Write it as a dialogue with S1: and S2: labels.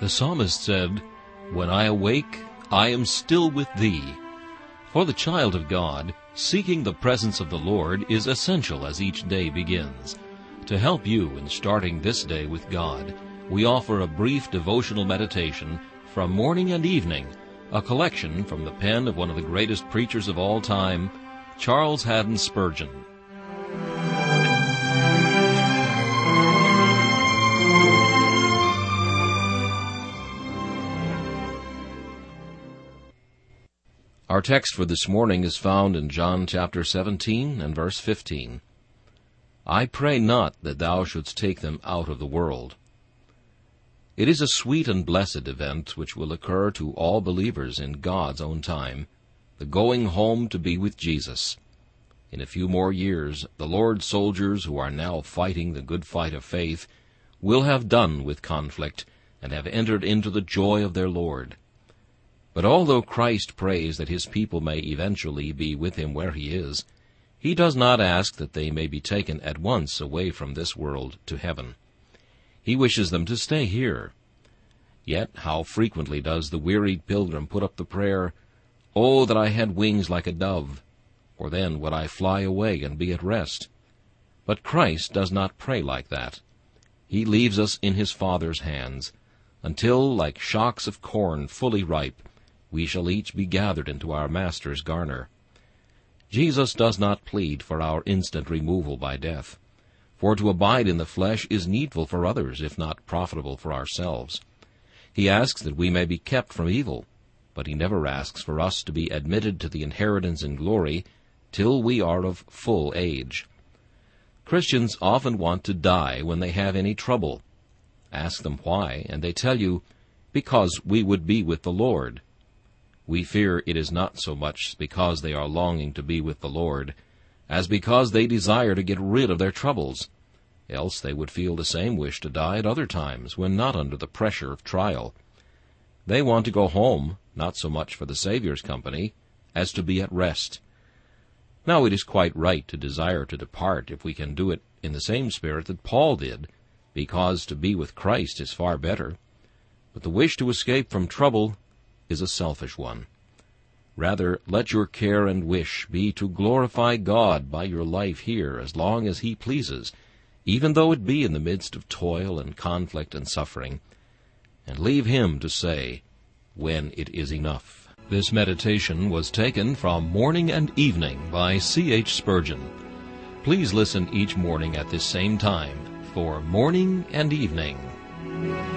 S1: The psalmist said, "When I awake, I am still with thee." For the child of God, seeking the presence of the Lord is essential as each day begins. To help you in starting this day with God, we offer a brief devotional meditation from morning and evening, a collection from the pen of one of the greatest preachers of all time, Charles Haddon Spurgeon. Our text for this morning is found in John chapter 17 and verse 15. I pray not that thou shouldst take them out of the world. It is a sweet and blessed event which will occur to all believers in God's own time, the going home to be with Jesus. In a few more years, the Lord's soldiers who are now fighting the good fight of faith will have done with conflict and have entered into the joy of their Lord. But although Christ prays that his people may eventually be with him where he is, he does not ask that they may be taken at once away from this world to heaven. He wishes them to stay here. Yet how frequently does the wearied pilgrim put up the prayer, "Oh, that I had wings like a dove, for then would I fly away and be at rest." But Christ does not pray like that. He leaves us in his Father's hands, until, like shocks of corn fully ripe, we shall each be gathered into our Master's garner. Jesus does not plead for our instant removal by death, for to abide in the flesh is needful for others, if not profitable for ourselves. He asks that we may be kept from evil, but he never asks for us to be admitted to the inheritance in glory till we are of full age. Christians often want to die when they have any trouble. Ask them why, and they tell you, "Because we would be with the Lord." We fear it is not so much because they are longing to be with the Lord, as because they desire to get rid of their troubles. Else they would feel the same wish to die at other times, when not under the pressure of trial. They want to go home, not so much for the Savior's company, as to be at rest. Now it is quite right to desire to depart if we can do it in the same spirit that Paul did, because to be with Christ is far better. But the wish to escape from trouble is a selfish one. Rather, let your care and wish be to glorify God by your life here as long as he pleases, even though it be in the midst of toil and conflict and suffering, and leave him to say when it is enough. This meditation was taken from Morning and Evening by C.H. Spurgeon. Please listen each morning at this same time for Morning and Evening.